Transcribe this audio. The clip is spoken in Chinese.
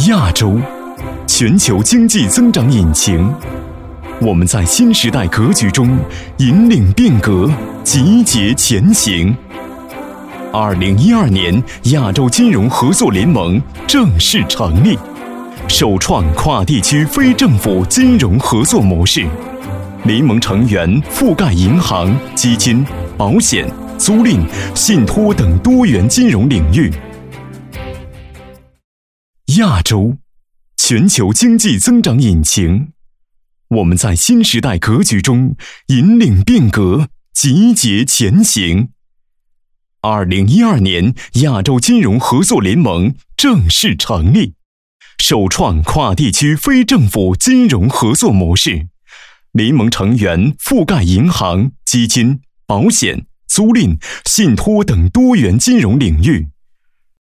亚洲，全球经济增长引擎。我们在新时代格局中引领变革，集结前行。2012年，亚洲金融合作联盟正式成立，首创跨地区非政府金融合作模式。联盟成员覆盖银行、基金、保险、租赁、信托等多元金融领域。亚洲，全球经济增长引擎。我们在新时代格局中引领变革，集结前行。2012年，亚洲金融合作联盟正式成立，首创跨地区非政府金融合作模式。联盟成员覆盖银行、基金、保险、租赁、信托等多元金融领域。